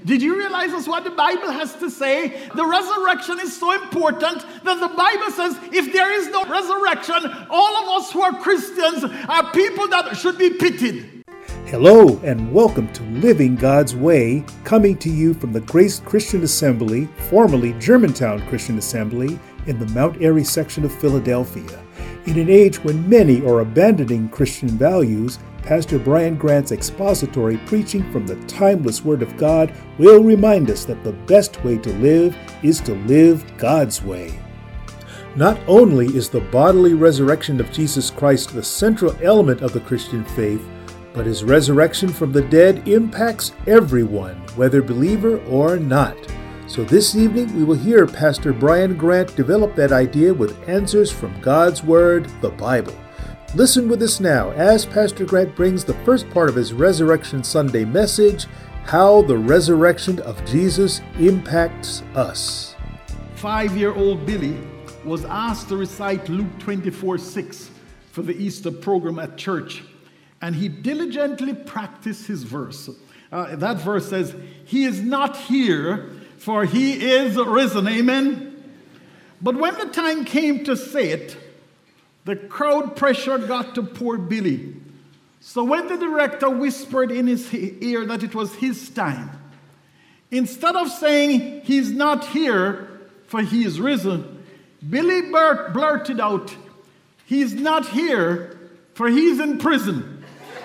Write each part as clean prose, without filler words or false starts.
Did you realize that's what the Bible has to say? The resurrection is so important that the Bible says if there is no resurrection, all of us who are Christians are people that should be pitied. Hello and welcome to Living God's Way, coming to you from the Grace Christian Assembly, formerly Germantown Christian Assembly, in the Mount Airy section of Philadelphia. In an age when many are abandoning Christian values, Pastor Brian Grant's expository preaching from the timeless Word of God will remind us that the best way to live is to live God's way. Not only is the bodily resurrection of Jesus Christ the central element of the Christian faith, but his resurrection from the dead impacts everyone, whether believer or not. So this evening we will hear Pastor Brian Grant develop that idea with answers from God's Word, the Bible. Listen with us now as Pastor Grant brings the first part of his Resurrection Sunday message, How the Resurrection of Jesus Impacts Us. 5-year-old Billy was asked to recite Luke 24:6 for the Easter program at church, and he diligently practiced his verse. That verse says, "He is not here, for he is risen." Amen? But when the time came to say it, the crowd pressure got to poor Billy. So when the director whispered in his ear that it was his time, instead of saying, "He's not here, for he is risen," Billy blurted out, "He's not here, for he's in prison."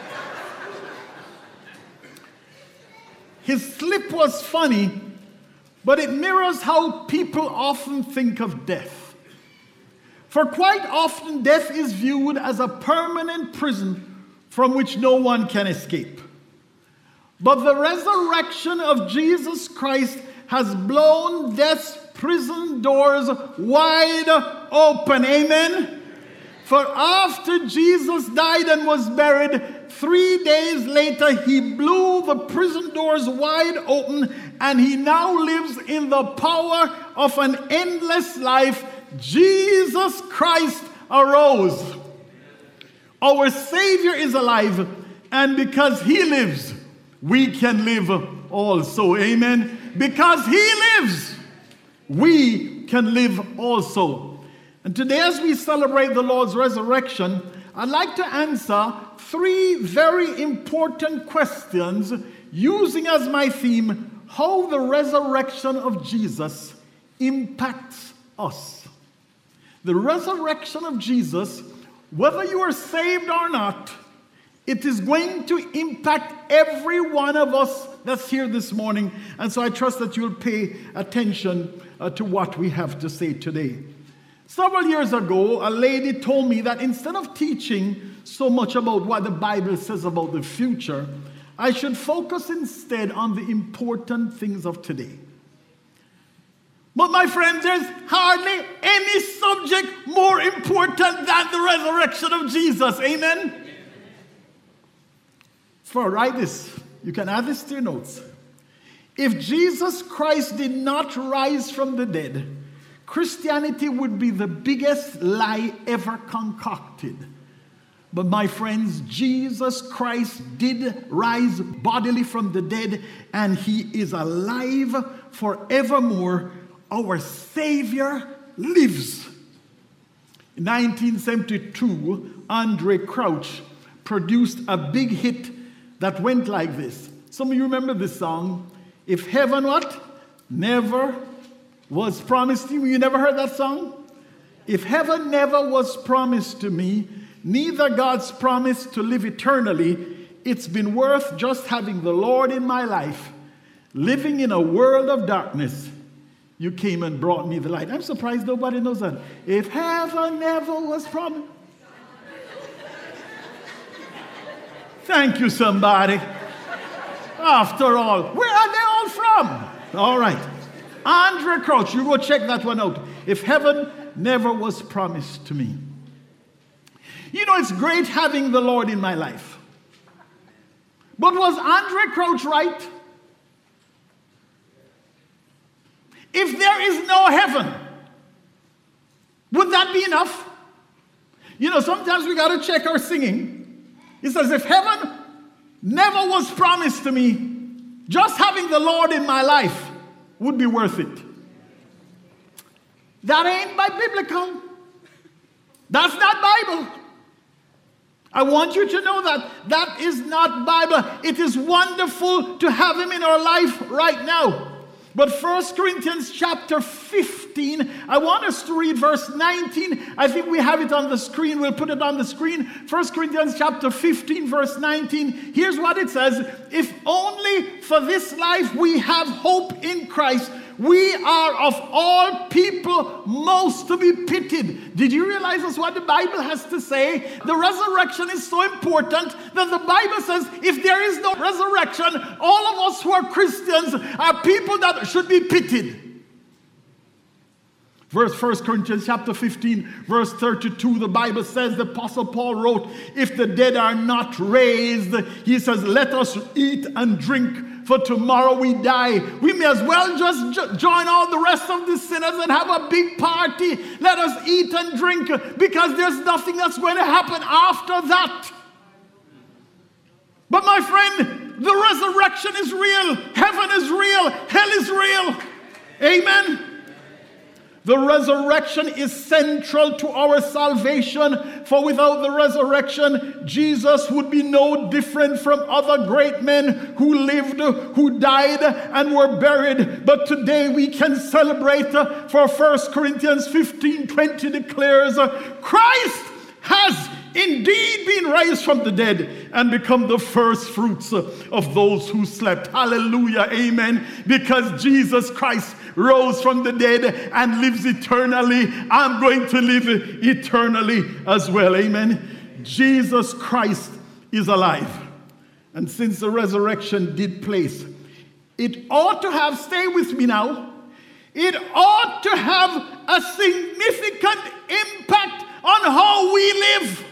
His slip was funny, but it mirrors how people often think of death. For quite often, death is viewed as a permanent prison from which no one can escape. But the resurrection of Jesus Christ has blown death's prison doors wide open. Amen? For after Jesus died and was buried, 3 days later, he blew the prison doors wide open, and he now lives in the power of an endless life. Jesus Christ arose. Our Savior is alive, and because he lives, we can live also. Amen? Because he lives, we can live also. And today, as we celebrate the Lord's resurrection, I'd like to answer 3 very important questions using as my theme how the resurrection of Jesus impacts us. The resurrection of Jesus, whether you are saved or not, it is going to impact every one of us that's here this morning. And so I trust that you'll pay attention to what we have to say today. Several years ago, a lady told me that instead of teaching so much about what the Bible says about the future, I should focus instead on the important things of today. But my friends, there's hardly any subject more important than the resurrection of Jesus. Amen? So write this. You can add this to your notes. If Jesus Christ did not rise from the dead, Christianity would be the biggest lie ever concocted. But my friends, Jesus Christ did rise bodily from the dead, and he is alive forevermore. Our Savior lives. In 1972, Andre Crouch produced a big hit that went like this. Some of you remember this song, "If Heaven What? Never Was Promised to You." You never heard that song? If heaven never was promised to me, neither God's promise to live eternally, it's been worth just having the Lord in my life. Living in a world of darkness, you came and brought me the light. I'm surprised nobody knows that. If heaven never was promised. Thank you, somebody. After all, where are they all from? All right. Andre Crouch, you go check that one out. If heaven never was promised to me. You know, it's great having the Lord in my life. But was Andre Crouch right? If there is no heaven, would that be enough? You know, sometimes we got to check our singing. It says, if heaven never was promised to me, Just having the Lord in my life would be worth it. That ain't biblical. That's not Bible. I want you to know that that is not Bible. It is wonderful to have him in our life right now. But 1 Corinthians chapter 15, I want us to read verse 19. I think we have it on the screen. We'll put it on the screen. 1 Corinthians chapter 15, verse 19. Here's what it says. If only for this life we have hope in Christ, we are of all people most to be pitied. Did you realize that's what the Bible has to say? The resurrection is so important that the Bible says if there is no resurrection, all of us who are Christians are people that should be pitied. 1 Corinthians chapter 15, verse 32, the Bible says, the Apostle Paul wrote, if the dead are not raised, he says, let us eat and drink, for tomorrow we die. We may as well just join all the rest of the sinners and have a big party. Let us eat and drink, because there's nothing that's going to happen after that. But my friend, the resurrection is real. Heaven is real. Hell is real. Amen. The resurrection is central to our salvation, for without the resurrection, Jesus would be no different from other great men who lived, who died, and were buried. But today we can celebrate, for 1 Corinthians 15:20 declares, Christ has indeed been raised from the dead and become the first fruits of those who slept. Hallelujah, amen. Because Jesus Christ rose from the dead and lives eternally, I'm going to live eternally as well, amen. Jesus Christ is alive. And since the resurrection did place, it ought to have, stay with me now, it ought to have a significant impact on how we live.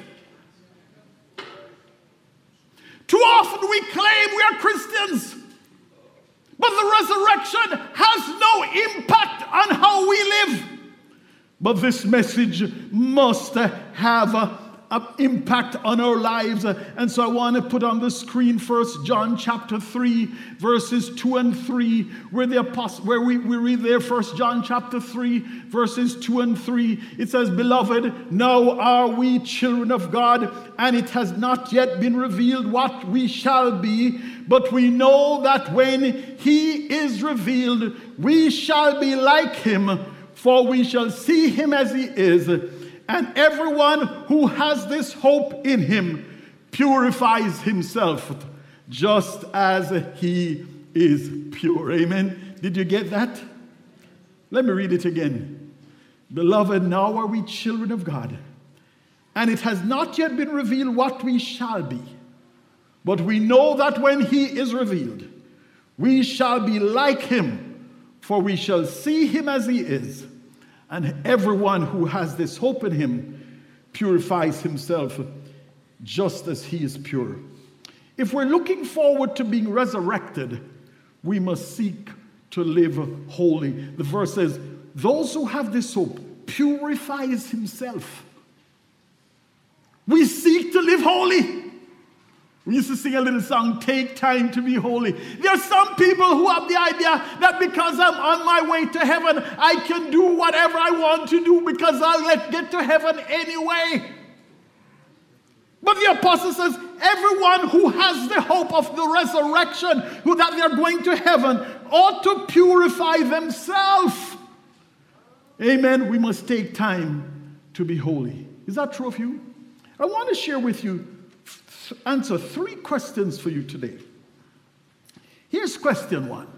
Too often we claim we are Christians, but the resurrection has no impact on how we live. But this message must have an impact on our lives. And so I want to put on the screen 1 John chapter 3, verses 2 and 3, where we read there, 1 John chapter 3, verses 2 and 3. It says, Beloved, now are we children of God, and it has not yet been revealed what we shall be, but we know that when he is revealed, we shall be like him, for we shall see him as he is. And everyone who has this hope in him purifies himself just as he is pure. Amen. Did you get that? Let me read it again. Beloved, now are we children of God, and it has not yet been revealed what we shall be. But we know that when he is revealed, we shall be like him, for we shall see him as he is. And everyone who has this hope in him purifies himself just as he is pure. If we're looking forward to being resurrected, we must seek to live holy. The verse says, those who have this hope purifies himself. We seek to live holy. We used to sing a little song, Take Time to Be Holy. There are some people who have the idea that because I'm on my way to heaven, I can do whatever I want to do because I'll get to heaven anyway. But the apostle says, everyone who has the hope of the resurrection, that they're going to heaven, ought to purify themselves. Amen. We must take time to be holy. Is that true of you? I want to share with you, answer 3 questions for you today. Here's question 1.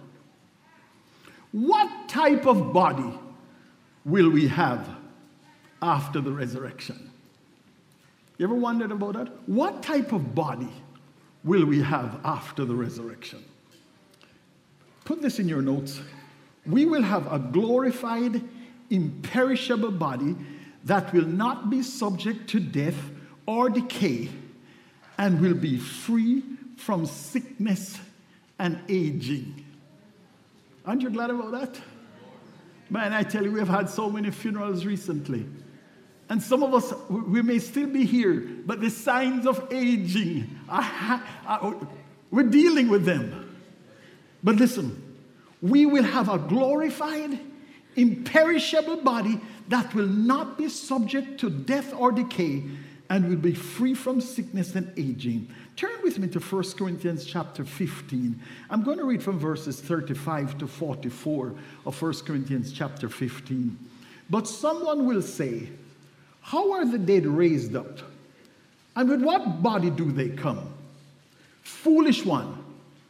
What type of body will we have after the resurrection? You ever wondered about that? What type of body will we have after the resurrection? Put this in your notes. We will have a glorified, imperishable body that will not be subject to death or decay, and will be free from sickness and aging. Aren't you glad about that? Man, I tell you, we have had so many funerals recently. And some of us, we may still be here, but the signs of aging, we're dealing with them. But listen, we will have a glorified, imperishable body that will not be subject to death or decay and will be free from sickness and aging. Turn with me to 1 Corinthians chapter 15. I'm going to read from verses 35 to 44 of 1 Corinthians chapter 15. But someone will say, how are the dead raised up? And with what body do they come? Foolish one.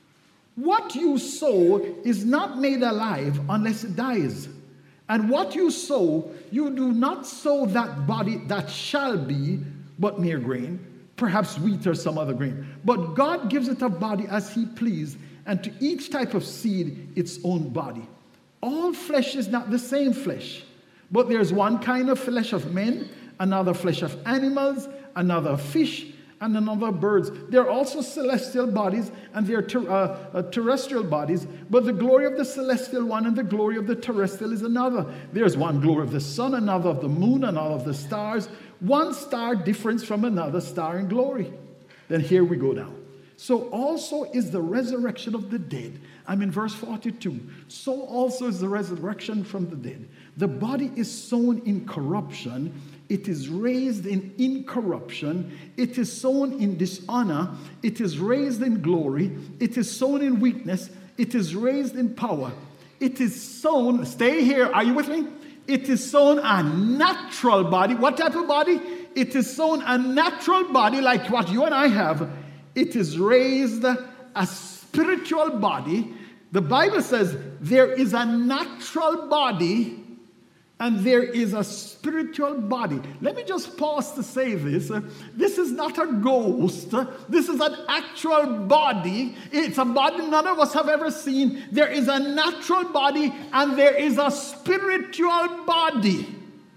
What you sow is not made alive unless it dies. And what you sow, you do not sow that body that shall be, but mere grain, perhaps wheat or some other grain. But God gives it a body as he pleased, and to each type of seed its own body. All flesh is not the same flesh, but there's one kind of flesh of men, another flesh of animals, another of fish, and another of birds. There are also celestial bodies, and there are terrestrial bodies, but the glory of the celestial one and the glory of the terrestrial is another. There's one glory of the sun, another of the moon, another of the stars. One star difference from another star in glory. Then here we go now. So also is the resurrection of the dead. I'm in verse 42. So also is the resurrection from the dead. The body is sown in corruption. It is raised in incorruption. It is sown in dishonor. It is raised in glory. It is sown in weakness. It is raised in power. It is sown, stay here, are you with me? It is sown a natural body. What type of body? It is sown a natural body like what you and I have. It is raised a spiritual body. The Bible says there is a natural body and there is a spiritual body. Let me just pause to say this. This is not a ghost. This is an actual body. It's a body none of us have ever seen. There is a natural body and there is a spiritual body.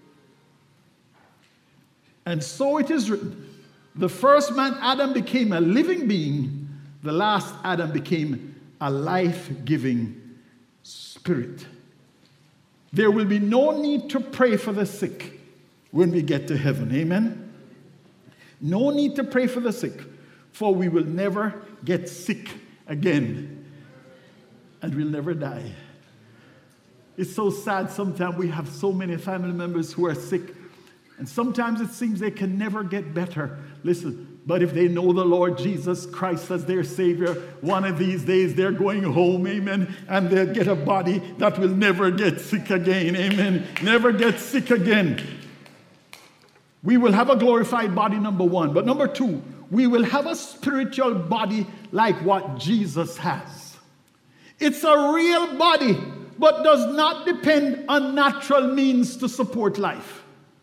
And so it is written. The first man, Adam, became a living being. The last Adam became a life-giving spirit. There will be no need to pray for the sick when we get to heaven. Amen? No need to pray for the sick, for we will never get sick again. And we'll never die. It's so sad sometimes we have so many family members who are sick, and sometimes it seems they can never get better. Listen, but if they know the Lord Jesus Christ as their Savior, one of these days they're going home, amen, and they'll get a body that will never get sick again, amen, never get sick again. We will have a glorified body, number one. But number two, we will have a spiritual body like what Jesus has. It's a real body, but does not depend on natural means to support life.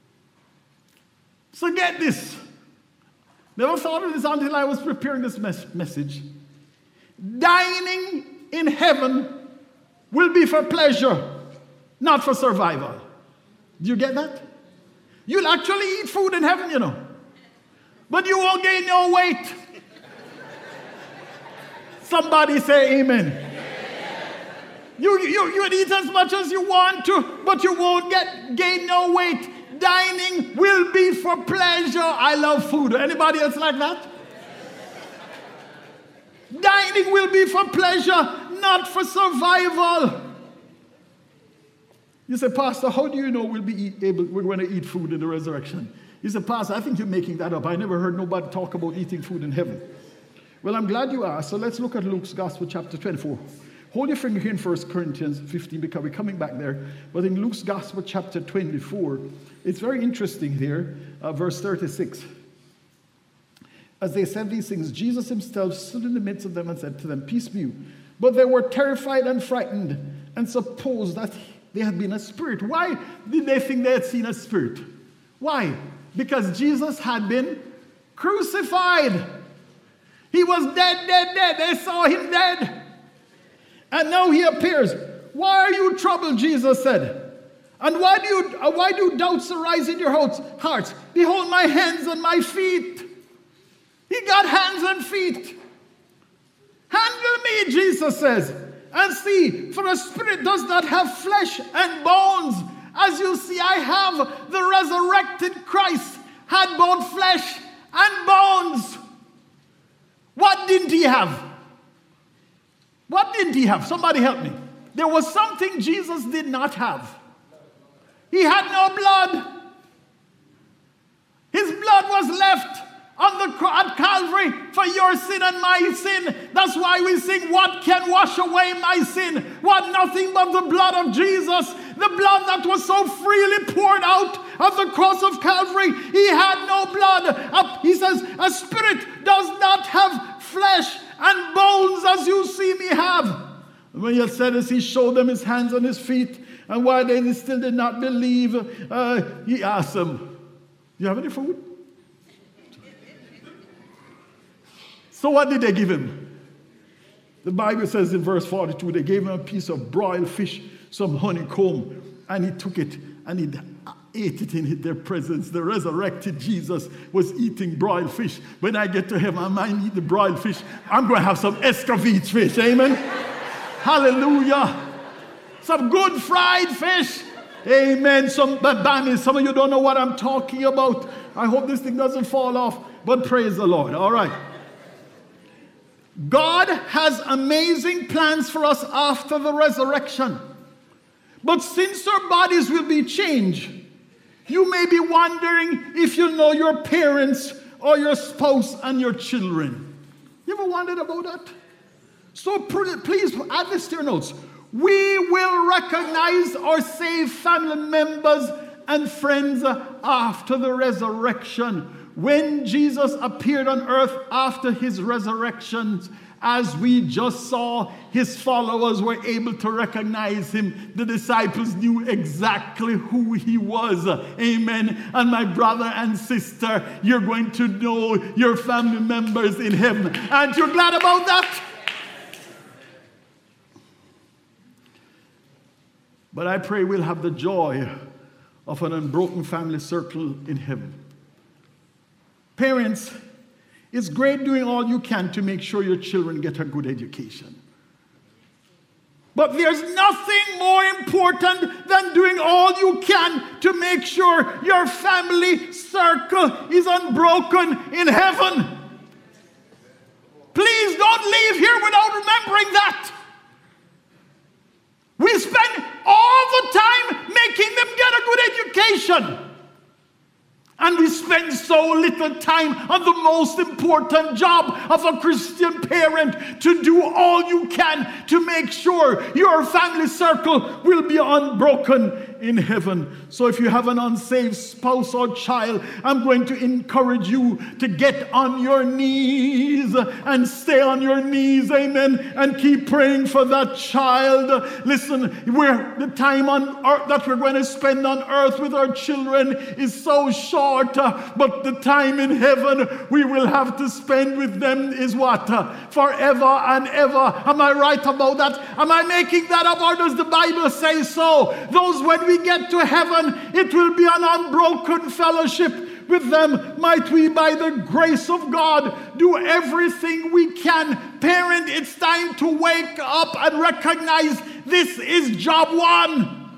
So get this. Never thought of this until I was preparing this message. Dining in heaven will be for pleasure, not for survival. Do you get that? You'll actually eat food in heaven, you know. But you won't gain no weight. Somebody say amen. You would eat as much as you want to, but you won't gain no weight. Dining will be for pleasure. I love food. Anybody else like that? Dining will be for pleasure, not for survival. You say, Pastor, how do you know we're going to eat food in the resurrection? You say, Pastor, I think you're making that up. I never heard nobody talk about eating food in heaven. Well, I'm glad you asked. So let's look at Luke's Gospel, chapter 24. Hold your finger here in 1 Corinthians 15 because we're coming back there. But in Luke's Gospel, chapter 24, it's very interesting here, verse 36. As they said these things, Jesus himself stood in the midst of them and said to them, peace be you. But they were terrified and frightened and supposed that they had been a spirit. Why did they think they had seen a spirit? Why? Because Jesus had been crucified. He was dead. They saw him dead. And now he appears. Why are you troubled, Jesus said. And why do doubts arise in your hearts? Behold my hands and my feet. He got hands and feet. Handle me, Jesus says, and see, for a spirit does not have flesh and bones. As you see, I have the resurrected Christ, had both flesh and bones. What didn't he have? What didn't he have? Somebody help me. There was something Jesus did not have. He had no blood. His blood was left at Calvary for your sin and my sin. That's why we sing, what can wash away my sin? What? Nothing but the blood of Jesus. The blood that was so freely poured out of the cross of Calvary. He had no blood. He says, a spirit does not have flesh and bones as you see me have. And when he had said this, he showed them his hands and his feet. And while they still did not believe, he asked them, do you have any food? So what did they give him? The Bible says in verse 42, they gave him a piece of broiled fish, some honeycomb, and he took it and he ate it in their presence. The resurrected Jesus was eating broiled fish. When I get to heaven, I might eat the broiled fish. I'm going to have some escovitch fish. Amen? Hallelujah. Some good fried fish. Amen. Some of you don't know what I'm talking about. I hope this thing doesn't fall off, but praise the Lord. All right. God has amazing plans for us after the resurrection. But since our bodies will be changed, you may be wondering if you know your parents or your spouse and your children. You ever wondered about that? So please add this to your notes. We will recognize our saved family members and friends after the resurrection. When Jesus appeared on earth after his resurrection, as we just saw, his followers were able to recognize him. The disciples knew exactly who he was. Amen. And my brother and sister, you're going to know your family members in heaven. Aren't you glad about that? But I pray we'll have the joy of an unbroken family circle in heaven. Parents, it's great doing all you can to make sure your children get a good education. But there's nothing more important than doing all you can to make sure your family circle is unbroken in heaven. Please don't leave here without remembering that. We spend all the time making them get a good education. And we spend so little time on the most important job of a Christian parent, to do all you can to make sure your family circle will be unbroken in heaven. So if you have an unsaved spouse or child, I'm going to encourage you to get on your knees and stay on your knees, amen, and keep praying for that child. Listen, the time on earth that we're going to spend on earth with our children is so short, but the time in heaven we will have to spend with them is what? Forever and ever. Am I right about that? Am I making that up, or does the Bible say so? Those, when we get to heaven, it will be an unbroken fellowship with them. Might we, by the grace of God, do everything we can. Parent, it's time to wake up and recognize this is job one.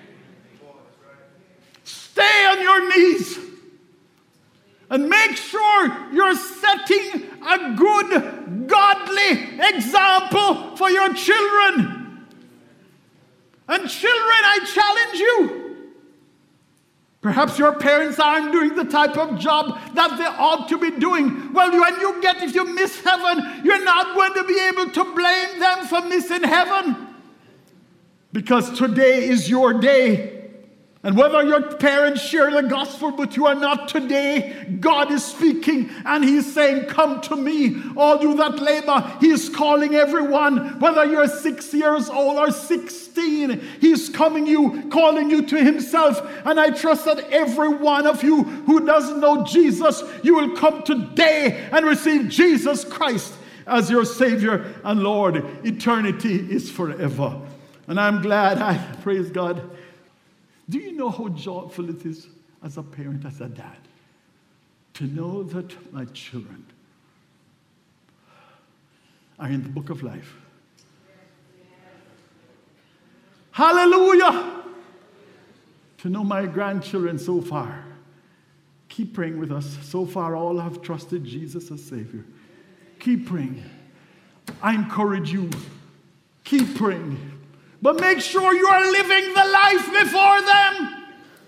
Stay on your knees and make sure you're setting a good, godly example for your children. And children, I challenge you. Perhaps your parents aren't doing the type of job that they ought to be doing. Well, if you miss heaven, you're not going to be able to blame them for missing heaven. Because today is your day. And whether your parents share the gospel, but you are not today, God is speaking and he's saying, come to me, all you that labor. He's calling everyone, whether you're 6 years old or 16, he's calling you to himself. And I trust that every one of you who doesn't know Jesus, you will come today and receive Jesus Christ as your Savior and Lord. Eternity is forever. And I'm glad, praise God. Do you know how joyful it is as a parent, as a dad, to know that my children are in the book of life? Hallelujah! To know my grandchildren so far. Keep praying with us. So far, all have trusted Jesus as Savior. Keep praying. I encourage you keep praying. But make sure you are living the life before them.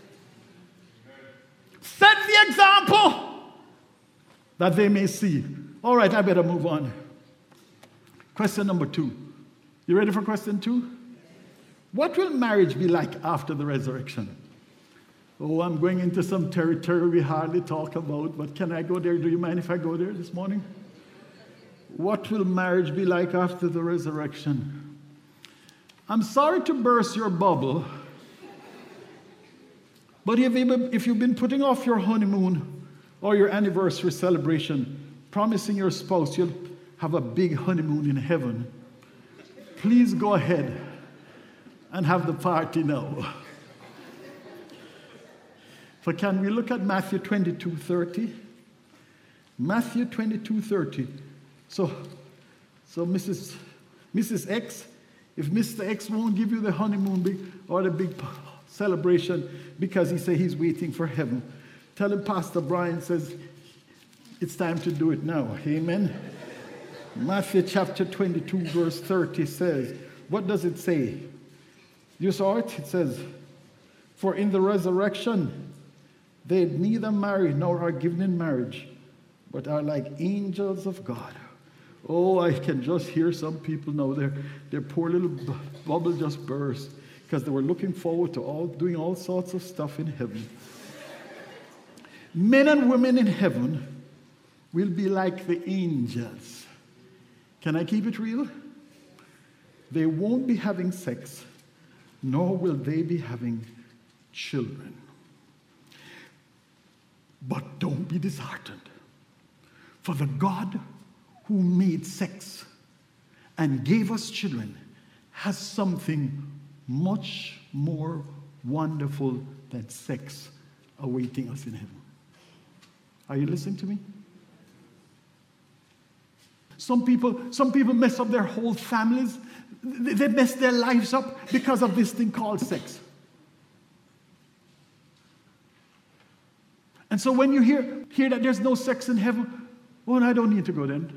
Set the example that they may see. All right, I better move on. Question number 2. You ready for question 2? What will marriage be like after the resurrection? Oh, I'm going into some territory we hardly talk about, but can I go there? Do you mind if I go there this morning? What will marriage be like after the resurrection? I'm sorry to burst your bubble, but if you've been putting off your honeymoon or your anniversary celebration, promising your spouse you'll have a big honeymoon in heaven, please go ahead and have the party now. So can we look at Matthew 22:30? Matthew 22:30. So Mrs. X, if Mr. X won't give you the honeymoon or the big celebration because he says he's waiting for heaven, tell him Pastor Brian says it's time to do it now. Amen? Matthew chapter 22 verse 30 says, what does it say? You saw it? It says, for in the resurrection they neither marry nor are given in marriage, but are like angels of God. Oh, I can just hear some people now. Their poor little bubble just burst because they were looking forward to doing all sorts of stuff in heaven. Men and women in heaven will be like the angels. Can I keep it real? They won't be having sex, nor will they be having children. But don't be disheartened. For the God who made sex and gave us children has something much more wonderful than sex awaiting us in heaven. Are you listening to me? Some people mess up their whole families. They mess their lives up because of this thing called sex. And so when you hear that there's no sex in heaven, well, I don't need to go then.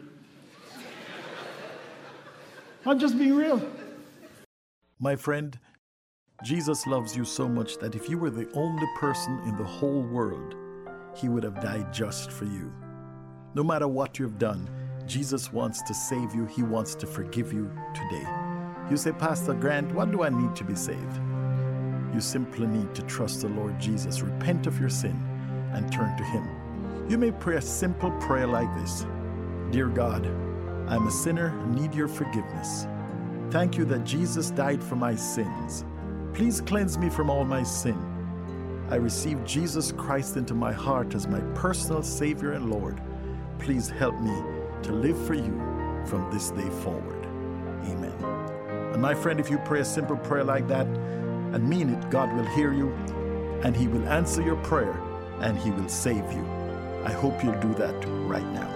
I'm just being real. My friend, Jesus loves you so much that if you were the only person in the whole world, he would have died just for you. No matter what you've done, Jesus wants to save you. He wants to forgive you today. You say, Pastor Grant, what do I need to be saved? You simply need to trust the Lord Jesus, repent of your sin, and turn to him. You may pray a simple prayer like this. Dear God, I'm a sinner and need your forgiveness. Thank you that Jesus died for my sins. Please cleanse me from all my sin. I receive Jesus Christ into my heart as my personal Savior and Lord. Please help me to live for you from this day forward. Amen. And my friend, if you pray a simple prayer like that and mean it, God will hear you and he will answer your prayer and he will save you. I hope you'll do that right now.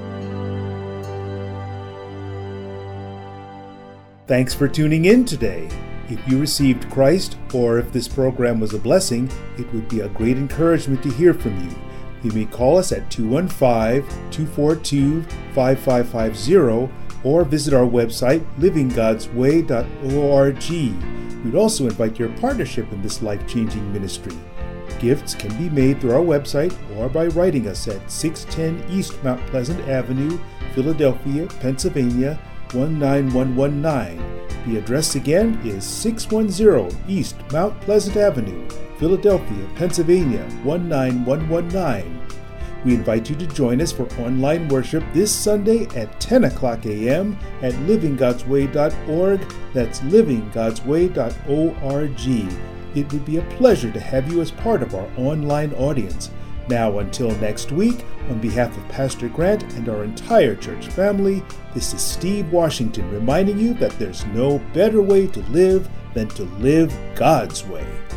Thanks for tuning in today. If you received Christ, or if this program was a blessing, it would be a great encouragement to hear from you. You may call us at 215-242-5550 or visit our website, livinggodsway.org. We'd also invite your partnership in this life-changing ministry. Gifts can be made through our website or by writing us at 610 East Mount Pleasant Avenue, Philadelphia, Pennsylvania, 19119. The address again is 610 East Mount Pleasant Avenue, Philadelphia, Pennsylvania, 19119. We invite you to join us for online worship this Sunday at 10 o'clock a.m. at livinggodsway.org. That's livinggodsway.org. It would be a pleasure to have you as part of our online audience. Now, until next week, on behalf of Pastor Grant and our entire church family, this is Steve Washington reminding you that there's no better way to live than to live God's way.